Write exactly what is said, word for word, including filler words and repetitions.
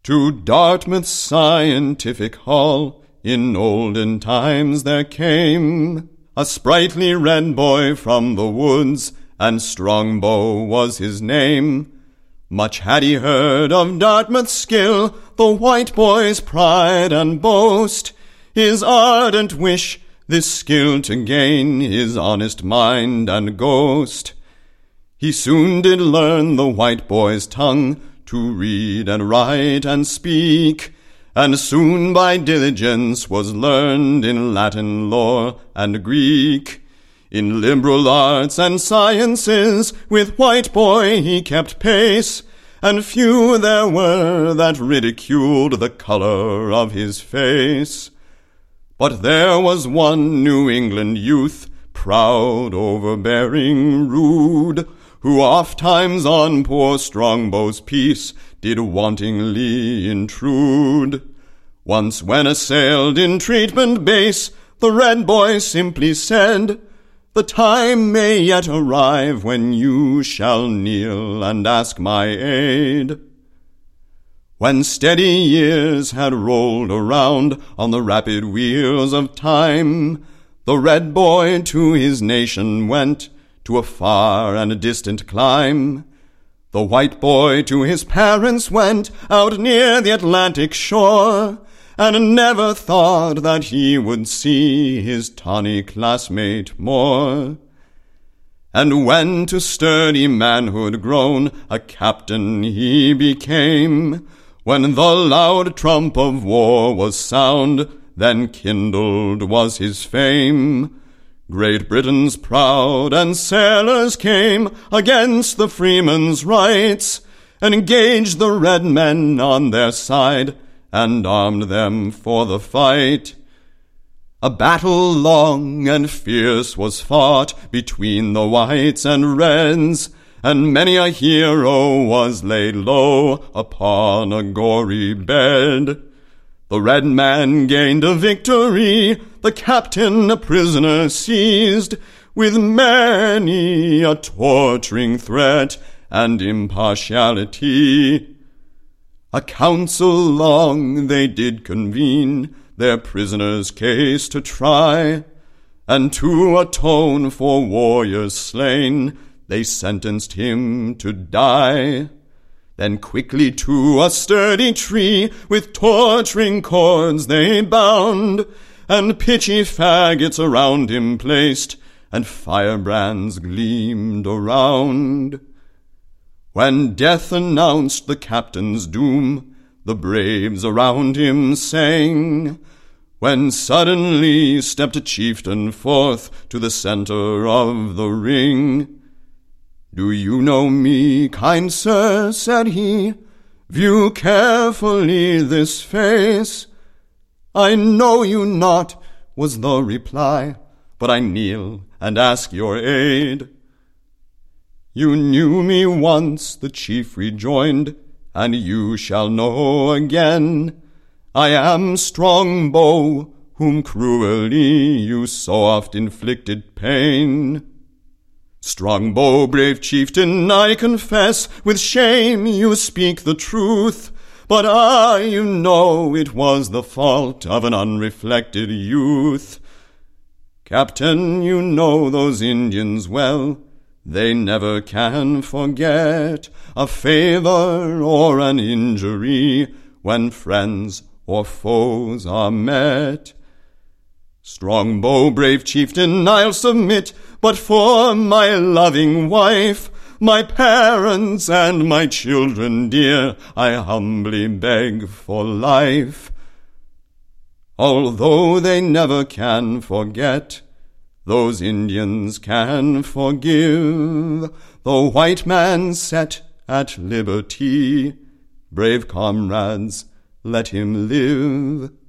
To Dartmouth Scientific Hall in olden times there came a sprightly red boy from the woods, and Strongbow was his name. Much had he heard of Dartmouth's skill, the white boy's pride and boast, his ardent wish this skill to gain, his honest mind and ghost. He soon did learn the white boy's tongue, to read and write and speak, and soon by diligence was learned in Latin lore and Greek. In liberal arts and sciences with white boy he kept pace, and few there were that ridiculed the colour of his face. But there was one New England youth, proud, overbearing, rude, who oft times on poor Strongbow's peace did wantingly intrude. Once when assailed in treatment base, the red boy simply said, "The time may yet arrive when you shall kneel and ask my aid." When steady years had rolled around on the rapid wheels of time, the red boy to his nation went, to a far and distant clime. The white boy to his parents went, out near the Atlantic shore, and never thought that he would see his tawny classmate more. And when to sturdy manhood grown, a captain he became, when the loud trump of war was sound, then kindled was his fame. Great Britain's proud and sailors came against the freemen's rights, and engaged the red men on their side, and armed them for the fight. A battle long and fierce was fought between the whites and reds, and many a hero was laid low upon a gory bed. The red man gained a victory, the captain a prisoner seized, with many a torturing threat and impartiality. A council long they did convene, their prisoner's case to try, and to atone for warriors slain, they sentenced him to die. Then quickly to a sturdy tree with torturing cords they bound, and pitchy faggots around him placed, and firebrands gleamed around. When death announced the captain's doom, the braves around him sang, when suddenly stepped a chieftain forth to the centre of the ring. "Do you know me, kind sir?" said he. "View carefully this face." "I know you not," was the reply, "but I kneel and ask your aid." "You knew me once," the chief rejoined, "and you shall know again. I am Strongbow, whom cruelly you so oft inflicted pain." "Strongbow, brave chieftain, I confess, with shame you speak the truth, but I, you know, it was the fault of an unreflected youth. Captain, you know those Indians well, they never can forget a favor or an injury when friends or foes are met. Strongbow, brave chieftain, I'll submit, but for my loving wife, my parents and my children dear, I humbly beg for life. Although they never can forget, those Indians can forgive the white man set at liberty. Brave comrades, let him live.